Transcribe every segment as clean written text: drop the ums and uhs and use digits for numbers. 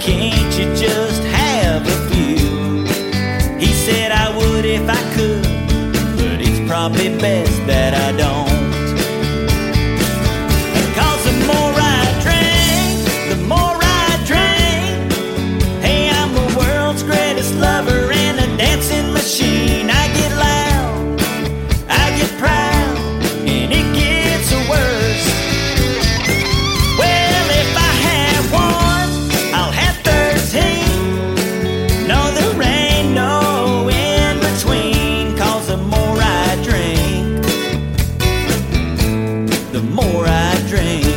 can't you just have a few? He said I would if I could, but it's probably best that I don't. Cause the more I drink, the more I drink. Hey, I'm the world's greatest lover and a dancing machine. I get loud, I get proud, and it gets worse. Well, if I have one, I'll have 13. No, there ain't no in between. Cause the more I drink, the more I drink.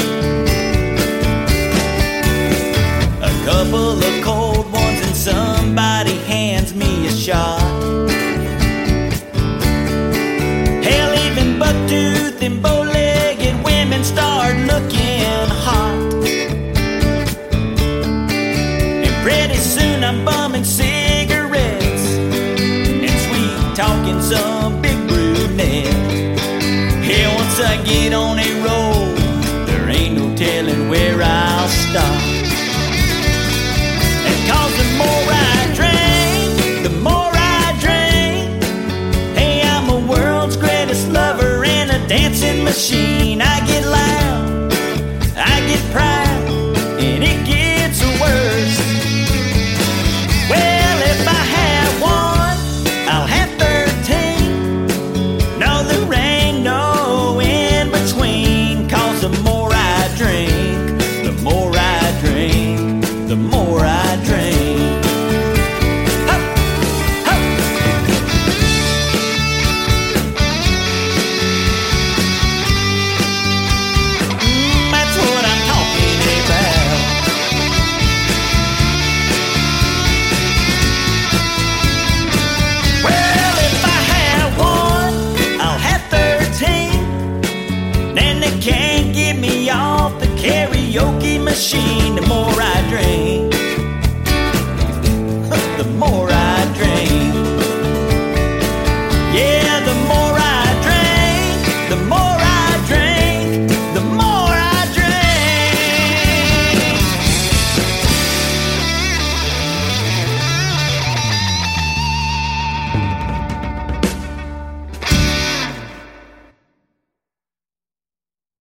A couple of cold ones and somebody hands me a shot. Hell, even buck-toothed and bow-legged women start looking hot. And pretty soon I'm bumming cigarettes and sweet-talking some big brunette. Hey, once I get on a roll, there ain't no telling where I'll stop. And cause the more I drink, the more I drink. Hey, I'm a world's greatest lover and a dancing machine. I get loud, I get proud, and it gets worse. Well, if I have one, I'll have 13. No, there ain't no in between. Cause the more I drink, the more I drink, the more I drink. Hup, hup. That's what I'm talking about. Well, if I have one, I'll have 13. Then they can't get me off the karaoke machine. The more I drink, the more